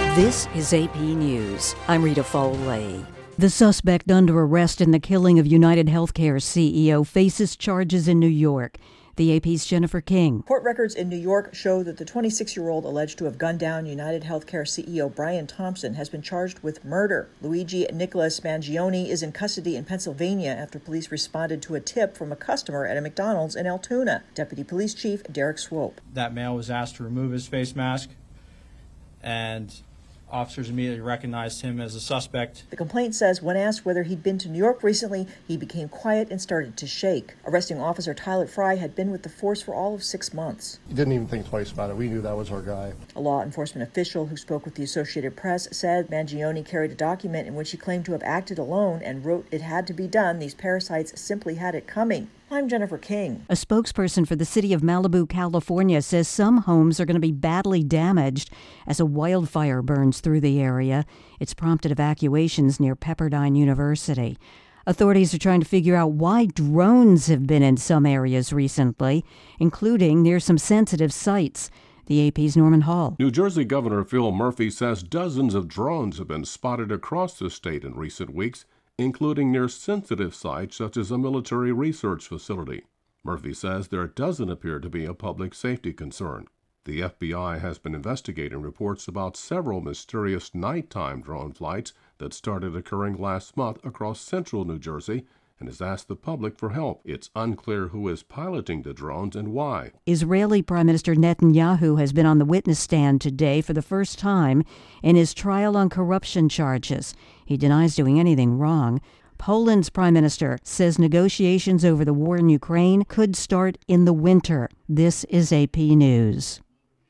This is AP News. I'm Rita Foley. The suspect under arrest in the killing of United Healthcare CEO faces charges in New York. The AP's Jennifer King. Court records in New York show that the 26-year-old alleged to have gunned down United Healthcare CEO Brian Thompson has been charged with murder. Luigi Nicholas Mangione is in custody in Pennsylvania after police responded to a tip from a customer at a McDonald's in Altoona. Deputy Police Chief Derek Swope. That male was asked to remove his face mask, and officers immediately recognized him as a suspect. The complaint says when asked whether he'd been to New York recently, he became quiet and started to shake. Arresting officer Tyler Fry had been with the force for all of 6 months. He didn't even think twice about it. We knew that was our guy. A law enforcement official who spoke with the Associated Press said Mangione carried a document in which he claimed to have acted alone and wrote it had to be done. These parasites simply had it coming. I'm Jennifer King. A spokesperson for the city of Malibu, California, says some homes are going to be badly damaged as a wildfire burns through the area. It's prompted evacuations near Pepperdine University. Authorities are trying to figure out why drones have been in some areas recently, including near some sensitive sites. The AP's Norman Hall. New Jersey Governor Phil Murphy says dozens of drones have been spotted across the state in recent weeks, including near sensitive sites such as a military research facility. Murphy says there doesn't appear to be a public safety concern. The FBI has been investigating reports about several mysterious nighttime drone flights that started occurring last month across central New Jersey and has asked the public for help. It's unclear who is piloting the drones and why. Israeli Prime Minister Netanyahu has been on the witness stand today for the first time in his trial on corruption charges. He denies doing anything wrong. Poland's prime minister says negotiations over the war in Ukraine could start in the winter. This is AP News.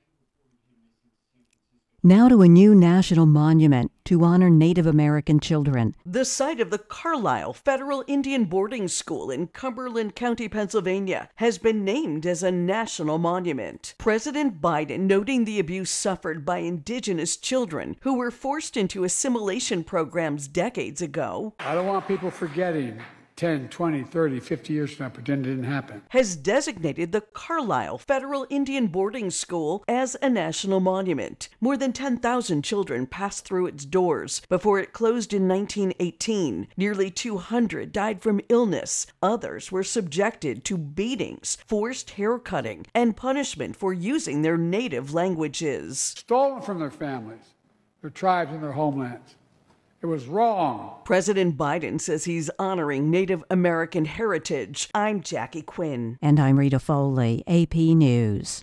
Now to a new national monument to honor Native American children. The site of the Carlisle Federal Indian Boarding School in Cumberland County, Pennsylvania, has been named as a national monument. President Biden noting the abuse suffered by indigenous children who were forced into assimilation programs decades ago. I don't want people forgetting 10, 20, 30, 50 years from now, pretend it didn't happen. Has designated the Carlisle Federal Indian Boarding School as a national monument. More than 10,000 children passed through its doors before it closed in 1918. Nearly 200 died from illness. Others were subjected to beatings, forced haircutting, and punishment for using their native languages. Stolen from their families, their tribes, and their homelands. It was wrong. President Biden says he's honoring Native American heritage. I'm Jackie Quinn. And I'm Rita Foley, AP News.